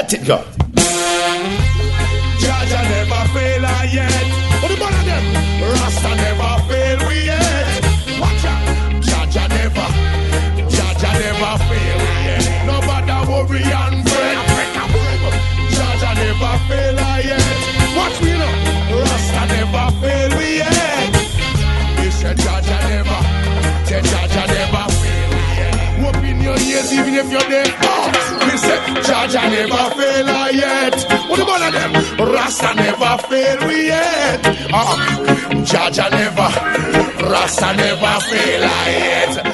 Let it go. Jaja never fail yet. What about them? Rasta never fail we yet. Watch out. Jaja never fail we yet. No matter worry and fret. Jaja never fail yet. Watch me now. Rasta never fail we yet. You said Jaja never fail we yet. Open your ears even if you're deaf. We said Jaja never fail yet. What about them? Rasta never fail we yet. Jaja never, Rasta never fail yet.